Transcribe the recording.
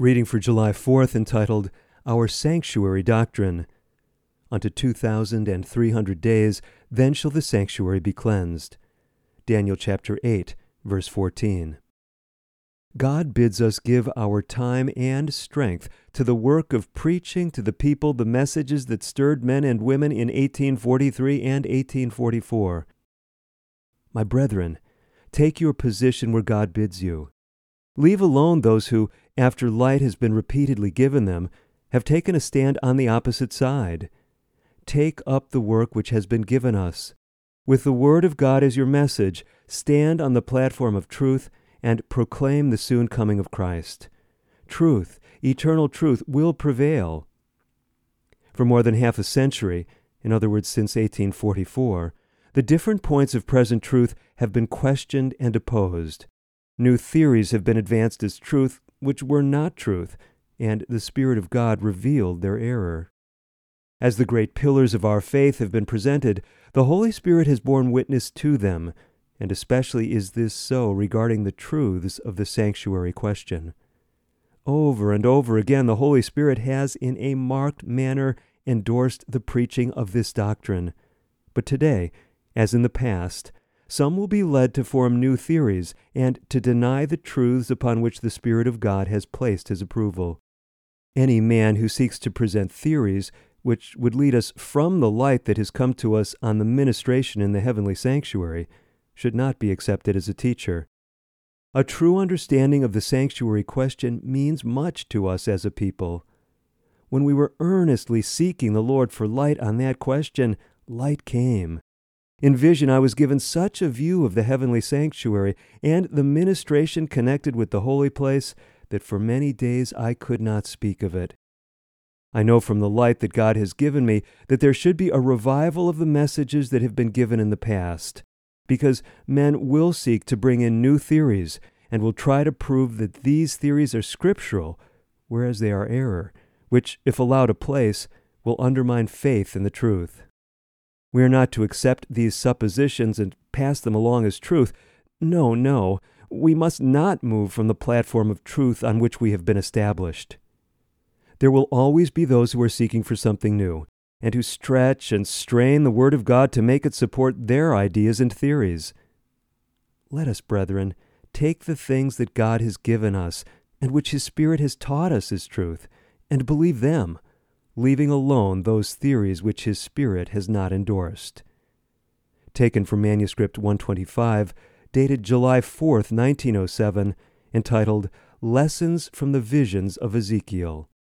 Reading for July 4th, entitled, Our Sanctuary Doctrine. Unto 2,300 days, then shall the sanctuary be cleansed. Daniel chapter 8, verse 14. God bids us give our time and strength to the work of preaching to the people the messages that stirred men and women in 1843 and 1844. My brethren, take your position where God bids you. Leave alone those who, after light has been repeatedly given them, have taken a stand on the opposite side. Take up the work which has been given us. With the Word of God as your message, stand on the platform of truth and proclaim the soon coming of Christ. Truth, eternal truth, will prevail. For more than half a century, in other words since 1844, the different points of present truth have been questioned and opposed. New theories have been advanced as truth which were not truth, and the Spirit of God revealed their error. As the great pillars of our faith have been presented, the Holy Spirit has borne witness to them, and especially is this so regarding the truths of the sanctuary question. Over and over again, the Holy Spirit has in a marked manner endorsed the preaching of this doctrine. But today, as in the past, some will be led to form new theories and to deny the truths upon which the Spirit of God has placed His approval. Any man who seeks to present theories which would lead us from the light that has come to us on the ministration in the heavenly sanctuary should not be accepted as a teacher. A true understanding of the sanctuary question means much to us as a people. When we were earnestly seeking the Lord for light on that question, light came. In vision, I was given such a view of the heavenly sanctuary and the ministration connected with the holy place that for many days I could not speak of it. I know from the light that God has given me that there should be a revival of the messages that have been given in the past, because men will seek to bring in new theories and will try to prove that these theories are scriptural, whereas they are error, which, if allowed a place, will undermine faith in the truth. We are not to accept these suppositions and pass them along as truth. No, we must not move from the platform of truth on which we have been established. There will always be those who are seeking for something new, and who stretch and strain the Word of God to make it support their ideas and theories. Let us, brethren, take the things that God has given us, and which His Spirit has taught us as truth, and believe them, leaving alone those theories which His Spirit has not endorsed. Taken from Manuscript 125, dated July 4th, 1907, entitled Lessons from the Visions of Ezekiel.